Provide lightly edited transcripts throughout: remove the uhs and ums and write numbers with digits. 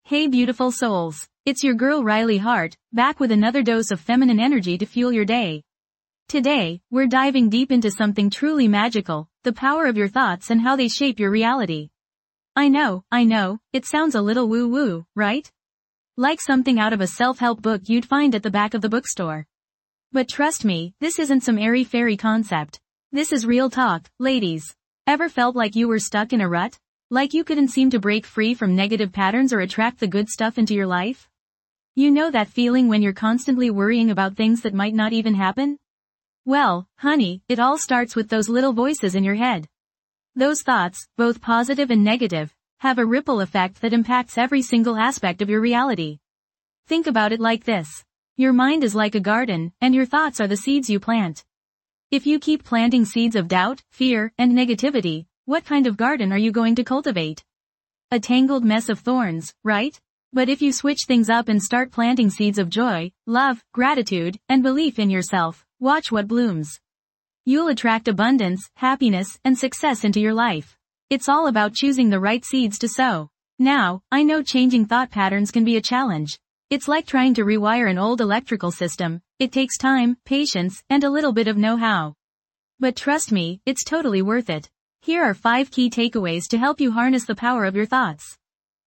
Hey beautiful souls, it's your girl Riley Hart, back with another dose of feminine energy to fuel your day. Today, we're diving deep into something truly magical, the power of your thoughts and how they shape your reality. I know, it sounds a little woo-woo, right? Like something out of a self-help book you'd find at the back of the bookstore. But trust me, this isn't some airy-fairy concept. This is real talk, ladies. Ever felt like you were stuck in a rut? Like you couldn't seem to break free from negative patterns or attract the good stuff into your life? You know that feeling when you're constantly worrying about things that might not even happen? Well, honey, it all starts with those little voices in your head. Those thoughts, both positive and negative, have a ripple effect that impacts every single aspect of your reality. Think about it like this. Your mind is like a garden, and your thoughts are the seeds you plant. If you keep planting seeds of doubt, fear, and negativity, what kind of garden are you going to cultivate? A tangled mess of thorns, right? But if you switch things up and start planting seeds of joy, love, gratitude, and belief in yourself, watch what blooms. You'll attract abundance, happiness, and success into your life. It's all about choosing the right seeds to sow. Now, I know changing thought patterns can be a challenge. It's like trying to rewire an old electrical system. It takes time, patience, and a little bit of know-how. But trust me, it's totally worth it. Here are 5 key takeaways to help you harness the power of your thoughts.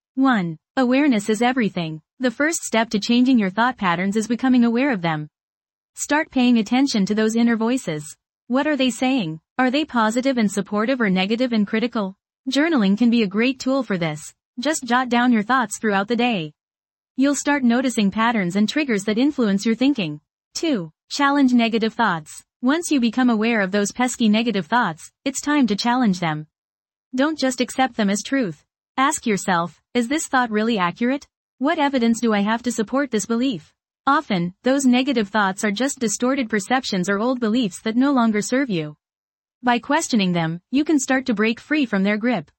1. Awareness is everything. The first step to changing your thought patterns is becoming aware of them. Start paying attention to those inner voices. What are they saying? Are they positive and supportive or negative and critical? Journaling can be a great tool for this. Just jot down your thoughts throughout the day. You'll start noticing patterns and triggers that influence your thinking. 2. Challenge negative thoughts. Once you become aware of those pesky negative thoughts, it's time to challenge them. Don't just accept them as truth. Ask yourself, is this thought really accurate? What evidence do I have to support this belief? Often, those negative thoughts are just distorted perceptions or old beliefs that no longer serve you. By questioning them, you can start to break free from their grip.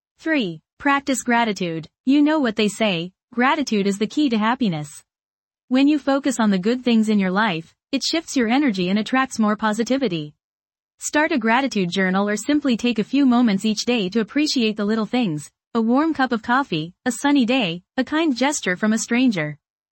3. Practice gratitude. You know what they say, gratitude is the key to happiness. When you focus on the good things in your life, it shifts your energy and attracts more positivity. Start a gratitude journal or simply take a few moments each day to appreciate the little things, a warm cup of coffee, a sunny day, a kind gesture from a stranger.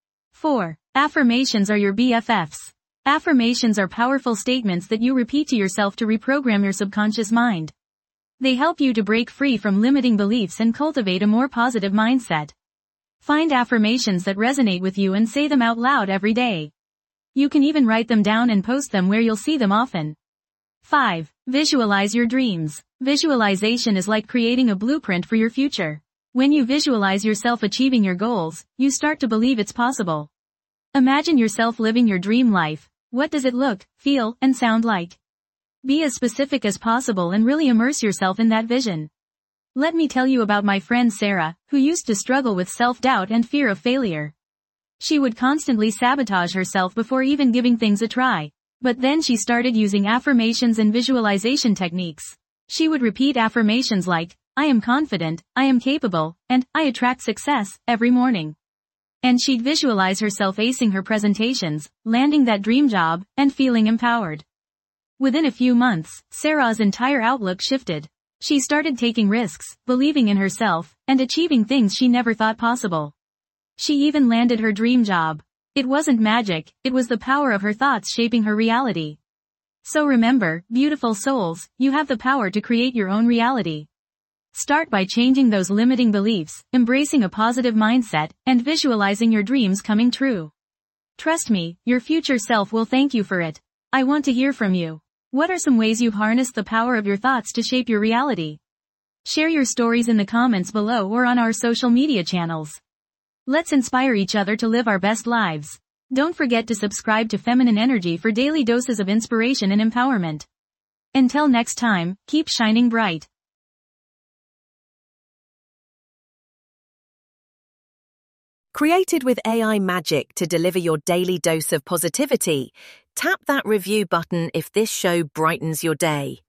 4. Affirmations are your BFFs. Affirmations are powerful statements that you repeat to yourself to reprogram your subconscious mind. They help you to break free from limiting beliefs and cultivate a more positive mindset. Find affirmations that resonate with you and say them out loud every day. You can even write them down and post them where you'll see them often. 5. Visualize your dreams. Visualization is like creating a blueprint for your future. When you visualize yourself achieving your goals, you start to believe it's possible. Imagine yourself living your dream life. What does it look, feel, and sound like? Be as specific as possible and really immerse yourself in that vision. Let me tell you about my friend Sarah, who used to struggle with self-doubt and fear of failure. She would constantly sabotage herself before even giving things a try. But then she started using affirmations and visualization techniques. She would repeat affirmations like, I am confident, I am capable, and I attract success, every morning. And she'd visualize herself acing her presentations, landing that dream job, and feeling empowered. Within a few months, Sarah's entire outlook shifted. She started taking risks, believing in herself, and achieving things she never thought possible. She even landed her dream job. It wasn't magic, it was the power of her thoughts shaping her reality. So remember, beautiful souls, you have the power to create your own reality. Start by changing those limiting beliefs, embracing a positive mindset, and visualizing your dreams coming true. Trust me, your future self will thank you for it. I want to hear from you. What are some ways you've harnessed the power of your thoughts to shape your reality? Share your stories in the comments below or on our social media channels. Let's inspire each other to live our best lives. Don't forget to subscribe to Feminine Energy for daily doses of inspiration and empowerment. Until next time, keep shining bright. Created with AI magic to deliver your daily dose of positivity, tap that review button if this show brightens your day.